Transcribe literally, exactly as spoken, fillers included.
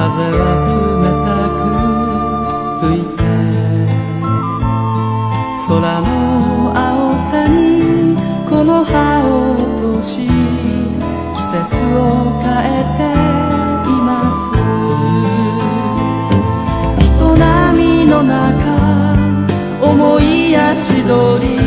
風は冷たく吹いて空の青さにこの葉を落とし季節を変えています人波の中思い足取り